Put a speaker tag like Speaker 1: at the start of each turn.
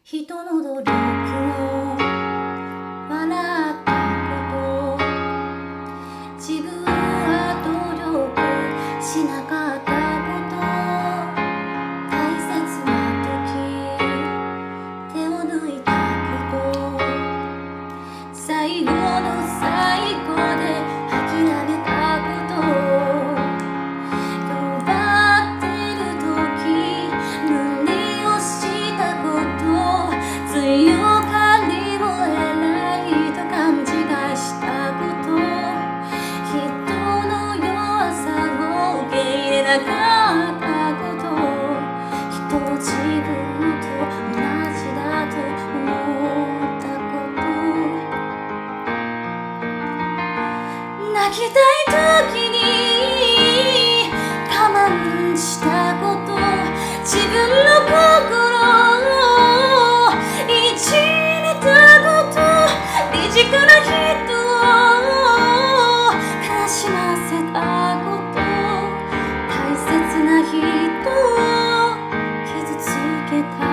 Speaker 1: 人の努力を笑ったこと、自分は努力しなかったこと、大切な時手を抜いたこと、最後の最後で諦めたこと、弱ってる時無理をしたこと、強がりを偉いと勘違いしたこと、人の弱さを受け入れなかったこと、人を自分と同じだと思ったこと、泣きたい時に我慢したこと、自分の心をいじめたこと、理直な人を悲しませたこと、大切な人を傷つけた